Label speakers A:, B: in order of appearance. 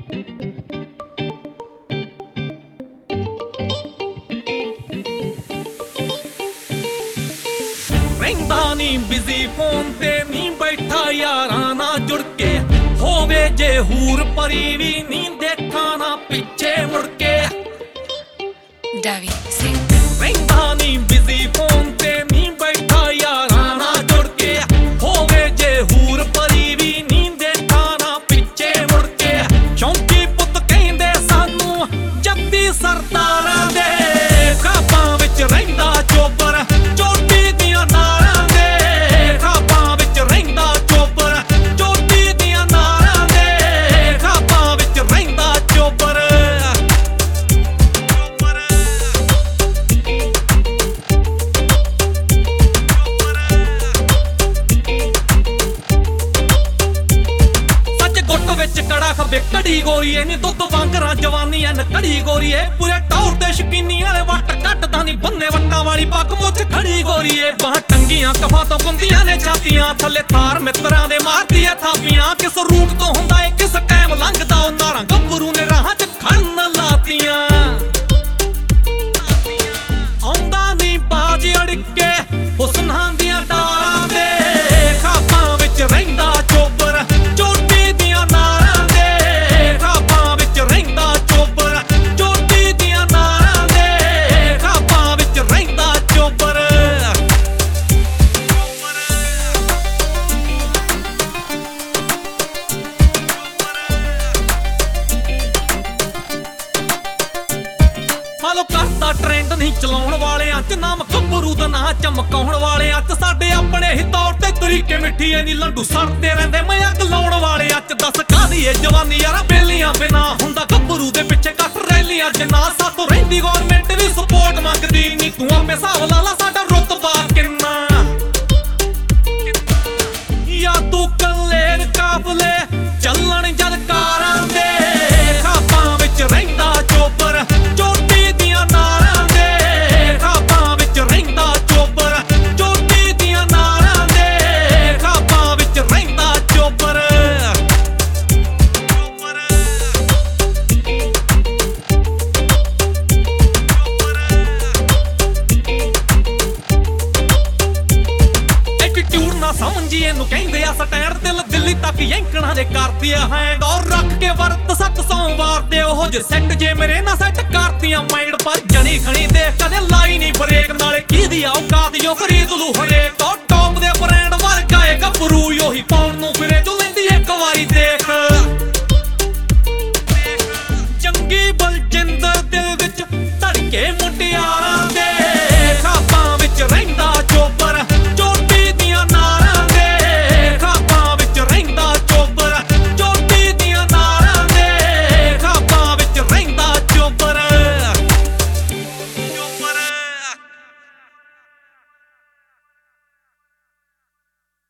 A: ਰਹਿੰਦਾ ਨੀ busy phone ਤੇ ਨੀ ਬੈਠਾ ਯਾਰਾਂ ਨਾਲ ਜੁੜ ਕੇ ਹੋਵੇ ਜੇ ਹੂਰ ਪਰੀ ਵੀ ਨੀ ਦੇਖਾਂ ਨਾ ਪਿੱਛੇ ਮੁੜ ਕੇ
B: David, sing.
A: ਰਹਿੰਦਾ ਨੀ ਬਿਜ਼ੀ ਫੋਨ ਤੇ ਨੀ ਬੈਠਾ ਯਾਰਾਂ ਨਾਲ ਜੁੜ ਕੇ ਹੋਵੇ ਜੇ ਹੂਰ ਪਰੀ ਵੀ ਨੀ ਦੇਖਾਂ ਨਾ ਪਿੱਛੇ ਮੁੜ ਕੇ ਚੌਂਕੀ ਪੁੱਤ ਕਹਿੰਦੇ ਸਾਨੂੰ ਜੱਦੀ ਸਰਦਾਰਾਂ ਦੇ ਖਾਬਾਂ ਵਿੱਚ ਰਹਿੰਦਾ ਚੋਬਰ ਚੋਟੀ ਦੀਆਂ ਨਾਰਾਂ ਦੇ ਖਾਬਾਂ ਵਿੱਚ ਰਹਿੰਦਾ ਚੋਬਰ ਚੋਟੀ ਦੀਆਂ ਨਾਰਾਂ ਦੇ ਖਾਬਾਂ ਵਿੱਚ ਰਹਿੰਦਾ ਚੋਬਰ ਵਿੱਚ ਕੜਾ ਖੱਬੇ ਕੜੀ ਗੋਰੀਏ ਨੀ ਦੁੱਧ ਵਾਂਗਰਾਂ ਜਵਾਨੀਆਂ ਨਕੜੀ ਗੋਰੀਏ ਪੂਰੇ ਟੌਰ ਤੇ ਸ਼ਕੀਨੀ ਵਾਲੇ ਵੱਟ ਕੱਟਦਾ ਨੀ ਬੰਨੇ ਵੱਟਾਂ ਵਾਲੀ ਪੱਗ ਮੁੱਛ ਖੜੀ ਗੋਰੀਏ ਬਾਹ ਟੰਗੀਆਂ ਕਫਾਂ ਤੋਂ ਗੁੰਦੀਆਂ ਨੇ ਛਾਤੀਆਂ ਥੱਲੇ ਤਾਰ ਮਿੱਤਰਾਂ ਦੇ ਮਾਰਦੀ ਐ ਥਾਪੀਆਂ ਕਿਸ ਰੂਟ ਤੋਂ ਹੁੰਦਾ ਏ ਕਿਸ ਟਾਈਮ ਲੰਘਦਾ ਉਹ ਨਾਰਾਂ ਗੱਭਰੂ ਨੇ ਰਾਹਾਂ 'ਚ ਖੜਨ ਲਾਤੀਆਂ ਆਉਂਦਾ ਨੀ ਬਾਜ ਅੜਕੇ ਹੁਸਨਾਂ ਦੀਆਂ ਡਾਰਾਂ ਦੇ ਖਾਬਾਂ ਵਿੱਚ ਰਹਿੰਦਾ ਚੋਬਰ ਚੋਟੀ ਦੀਆਂ ਨਾਰਾਂ ਦੇ ਖਾਬਾਂ ਵਿੱਚ ਰਹਿੰਦਾ ਚੋਬਰ ਚੋਟੀ ਦੀਆਂ ਨਾਰਾਂ ਦੇ ਖਾਬਾਂ ਵਿੱਚ ਰਹਿੰਦਾ ਚੋਬਰ ਫਾਲੋ ਕਰਦਾ ਟ੍ਰੈਂਡ ਨਹੀਂ ਚਲਾਉਣ ਵਾਲਿਆਂ 'ਚ ਨਾਮ ਗੱਭਰੂ ਦਾ ਨਾਂ ਚਮਕਾਉਣ ਵਾਲਿਆਂ 'ਚ ਸਾਡੇ ਆਪਣੇ ਹੀ ਤੌਰ ਤੇ ਤਰੀਕੇ ਮਿੱਠੀ ਐ ਨੀ ਲੰਡੂ ਸੜਦੇ ਰਹਿੰਦੇ ਮੈਂ ਅੱਗ ਲਾਉਣ ਵਾਲਿਆਂ 'ਚ ਦੱਸ ਕਾਹਦੀ ਏ ਜਵਾਨੀ ਯਾਰਾ ਬੇਲੀਆਂ ਬਿਨਾ ਹੁੰਦਾ ਗੱਭਰੂ ਦੇ ਪਿੱਛੇ ਕੱਟ ਰੈਲੀਆਂ ਜਿੰਨਾ ਸਾਤੋਂ ਰਹਿੰਦੀ ਗੌਰਮੈਂਟ ਵੀ ਸਪੋਰਟ ਮੰਗਦੀ ਨੀ ਤੂੰ ਆਪੇ ਹਿਸਾਬ ਲਾ ਲਾ ਸਾਡਾ ਰੁਤਬਾ ਕਿੰਨਾ ਯਾ ਤੂੰ ਕੱਲੇ ਕਾਫਲੇ ਚੱਲਣ ਜਦ ਕਾਰਾਂ ਦੇ ਖਾਬਾਂ ਵਿੱਚ ਰਹਿੰਦਾ ਚੋਬਰ ਚੋਟੀ ਦੀਆਂ ਨਾਰਾਂ ਦੇ ਖਾਬਾਂ ਵਿੱਚ ਰਹਿੰਦਾ ਚੋਬਰ ਚੋਟੀ ਦੀਆਂ ਨਾਰਾਂ ਦੇ ਖਾਬਾਂ ਵਿੱਚ ਰਹਿੰਦਾ ਚੋਬਰ ਐਟੀਟਿਊਡ ਨਾ ਸਮਝੀ ਇਹਨੂੰ ਕਹਿੰਦੇ ਆ ਸਟੈਂਡ ਦਿਲ ਦਿੱਲੀ ਤੱਕ ਯੈਂਕਣਾ ਦੇ ਕਰਦੀ ਆ ਹੈਂਡ ਔਰ ਰੱਖ ਕੇ ਵਰਤ ਸੱਤ ਸੋਮਵਾਰ ਦੇ ਉਹ ਜੇ ਸੈੱਟ ਜੇ ਮੇਰੇ ਨਾਲ ਸੈੱਟ ਕਰਤੀਆਂ ਮਾਈਂਡ ਪਰ ਜਣੀ ਖਣੀ ਦੇਖ ਕਦੇ ਲਾਈ ਨਹੀਂ ਬ੍ਰੇਕ ਨਾਲੇ ਕਿਹਦੀ ਔਕਾਤ ਜੋ ਖਰੀਦ ਲੂ ਹਰੇਕ ਉਹ ਟੌਪ ਦੇ ਬ੍ਰਾਂਡ ਵਰਗਾ ਏ ਗੱਭਰੂ ਉਹੀ ਪਾਉਣ ਨੂੰ ਫਿਰੇ ਜੋ ਲੈਂਦੀ ਇੱਕ ਵਾਰੀ ਦੇਖ ਚੰਗੀ ਬਲਜਿੰਦਰ ਦਿਲ ਵਿੱਚ ਧੜਕੇ ਮੁੰਡਿਆ